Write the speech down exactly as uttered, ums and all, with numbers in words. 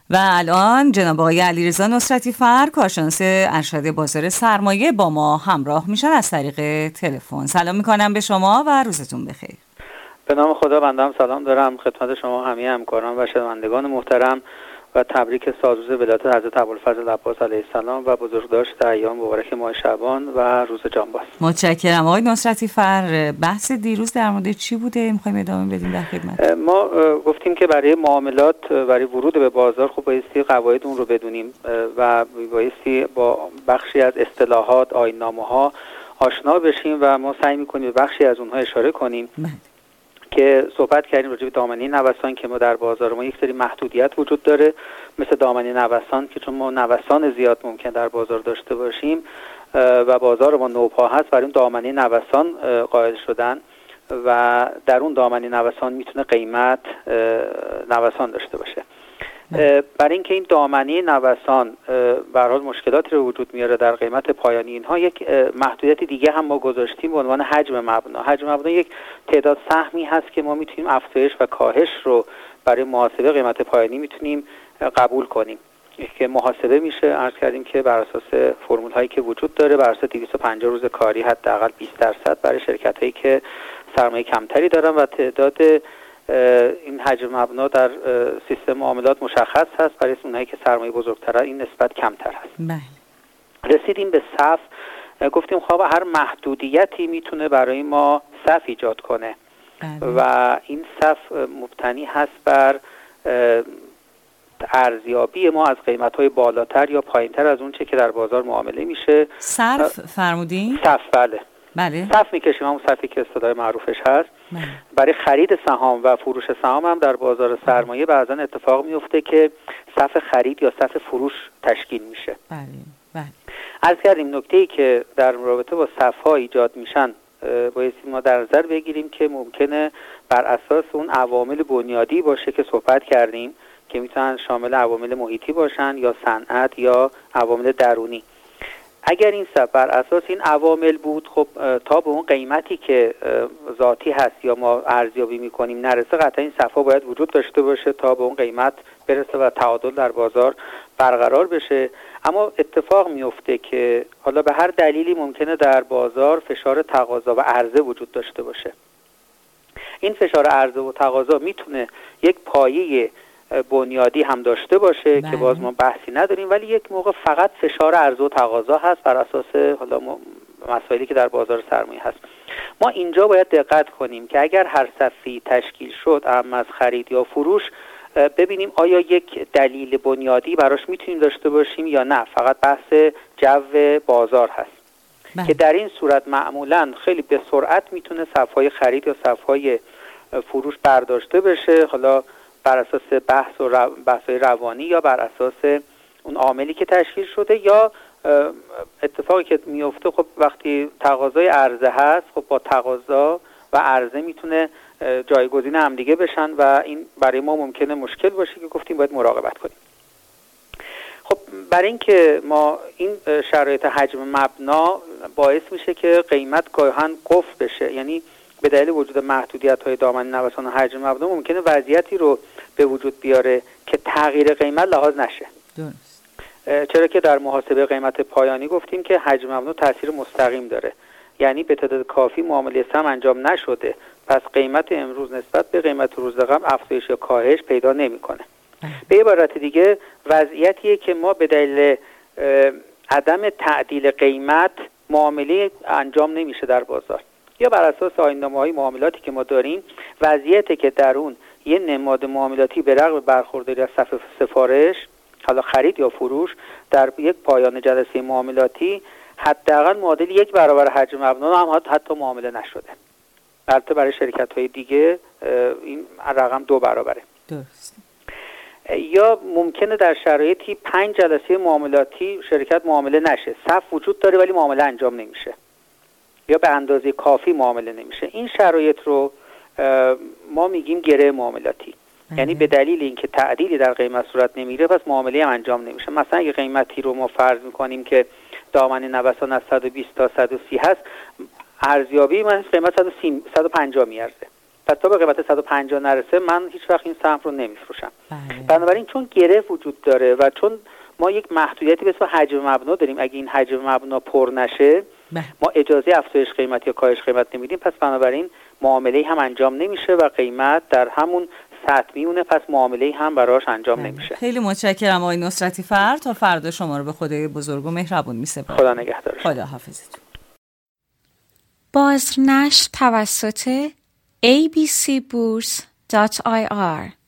و الان جناب آقای علیرضا نصرتی فر، کارشناس ارشد بازار سرمایه، با ما همراه میشن از طریق تلفن. سلام میکنم به شما و روزتون بخیر. به نام خدا، بنده هم سلام دارم خدمت شما همه همکاران و شنوندگان محترم و تبریک سالروز ولادت حضرت ابوالفضل عباس علیه السلام و بزرگداشت ایام مبارک ماه شعبان و روز جانباز. متشکرم آقای نصرتی فر. بحث دیروز در مورد چی بوده؟ میخوایم ادامه بدیم در خدمت. ما گفتیم که برای معاملات، برای ورود به بازار خب بایستی قواعد اون رو بدونیم و بایستی با بخشی از اصطلاحات آیین‌نامه‌ها آشنا بشیم و ما سعی می‌کنیم به بخشی از اونها اشاره کنیم. بله. که صحبت کردیم راجع به دامنه نوسان که ما در بازار ما یک سری محدودیت وجود داره، مثل دامنه نوسان که چون ما نوسان زیاد ممکن در بازار داشته باشیم و بازار ما نوپا هست، برای اون دامنه نوسان قائل شدن و در اون دامنه نوسان میتونه قیمت نوسان داشته باشه. برای اینکه این دامنه نوسان به هر حال مشکلاتی رو وجود میاره در قیمت پایانی اینها، یک محدودیت دیگه هم ما گذاشتیم به عنوان حجم مبنا. حجم مبنا یک تعداد سهمی هست که ما میتونیم افزایش و کاهش رو برای محاسبه قیمت پایانی میتونیم قبول کنیم که محاسبه میشه. عرض کردیم که بر اساس فرمول هایی که وجود داره، بر اساس دویست و پنجاه روز کاری حداقل بیست درصد برای شرکت هایی که سرمایه کمتری دارن و تعداد این حجم مبنا در سیستم معاملات مشخص هست، برای اونایی که سرمایه بزرگترن این نسبت کمتر هست. بله. رسیدیم به صف. گفتیم خب هر محدودیتی میتونه برای ما صف ایجاد کنه. بله. و این صف مبتنی هست بر ارزیابی ما از قیمت‌های بالاتر یا پایینتر از اون چه که در بازار معامله میشه. صرف فرمودین؟ صف، بله. بله. صف میکشیم، همون صفی که اصطلاح معروفش هست. بله. برای خرید سهام و فروش سهام هم در بازار سرمایه بعضا اتفاق میفته که صف خرید یا صف فروش تشکیل میشه. بله. بله. عرض کردیم نکته‌ای که در رابطه با صف‌ها ایجاد میشن باید ما در نظر بگیریم که ممکنه بر اساس اون عوامل بنیادی باشه که صحبت کردیم که میتونن شامل عوامل محیطی باشن یا صنعت یا عوامل درونی. اگر این صف بر اساس این عوامل بود، خب تا به اون قیمتی که ذاتی هست یا ما ارزیابی میکنیم نرسه، قطعا این صف‌ها باید وجود داشته باشه تا به اون قیمت برسه و تعادل در بازار برقرار بشه. اما اتفاق میفته که حالا به هر دلیلی ممکنه در بازار فشار تقاضا و عرضه وجود داشته باشه. این فشار عرضه و تقاضا میتونه یک پایه بنیادی هم داشته باشه. بله. که باز ما بحثی نداریم، ولی یک موقع فقط فشار عرضه و تقاضا هست بر اساس حالا مسائلی که در بازار سرمایه هست. ما اینجا باید دقت کنیم که اگر هر صفی تشکیل شد، اما از خرید یا فروش، ببینیم آیا یک دلیل بنیادی براش میتونیم داشته باشیم یا نه، فقط بحث جو بازار هست. بله. که در این صورت معمولاً خیلی به سرعت میتونه صفهای خرید یا صفهای فروش برداشته بشه، حالا بر اساس بحث و رو... بحث روانی یا بر اساس اون عاملی که تشکیل شده، یا اتفاقی که میفته خب وقتی تقاضای عرضه هست، خب با تقاضا و عرضه میتونه جایگزین هم دیگه بشن و این برای ما ممکنه مشکل باشه که گفتیم باید مراقبت کنیم. خب برای اینکه ما این شرایط حجم مبنا باعث میشه که قیمت گاهن قفل بشه، یعنی به دلیل وجود محدودیت‌های دامنه نوسان و حجم مبنا ممکنه وضعیتی رو به وجود بیاره که تغییر قیمت لحاظ نشه. درست. چرا که در محاسبه قیمت پایانی گفتیم که حجم مبنا تاثیر مستقیم داره، یعنی به تعداد کافی معامله سهم انجام نشده، پس قیمت امروز نسبت به قیمت روز قبل افزایش یا کاهش پیدا نمی‌کنه. به عبارت دیگه وضعیتیه که ما به دلیل عدم تعدیل قیمت معامله انجام نمیشه در بازار، یا بر اساس آیین‌نامه‌های معاملاتی که ما داریم وضعیتی که در اون یه نماد معاملاتی به رغم برخورداری از صف سفارش، حالا خرید یا فروش، در یک پایان جلسه معاملاتی حداقل معادل یک برابر حجم مبنا هم حتی معامله نشده. البته برای شرکت‌های دیگه این رقم دو برابره. درست. یا ممکنه در شرایطی پنج جلسه معاملاتی شرکت معامله نشه، صف وجود داره ولی معامله انجام نمیشه یا به اندازه کافی معامله نمیشه. این شرایط رو ما میگیم گره معاملاتی. یعنی به دلیل اینکه تعدیلی در قیمت صورت نمیگیره پس معامله هم انجام نمیشه. مثلا اگه قیمتی رو ما فرض میکنیم که دامنه نوسان از صد و بیست تا صد و سی هست، ارزیابی من قیمت صد و پنجاه میارزه. پس تا به قیمت صد و پنجاه نرسه من هیچ وقت این سهم رو نمیفروشم. بله. بنابراین چون گره وجود داره و چون ما یک محدودیتی به اسم حجم مبنا داریم، اگه این حجم مبنا پر نشه بله. ما اجازه افزایش قیمت یا کاهش قیمت نمیدیم، پس بنابراین معامله هم انجام نمیشه و قیمت در همون سطح میمونه، پس معامله هم براش انجام بله. نمیشه. خیلی متشکرم آقای نصرتی فر. تا فردا شما رو به خدای بزرگ و مهربون میسپارم. خدا نگهدار. خدا حافظتون. بازنشر توسط ای بی سی بورس دات آی آر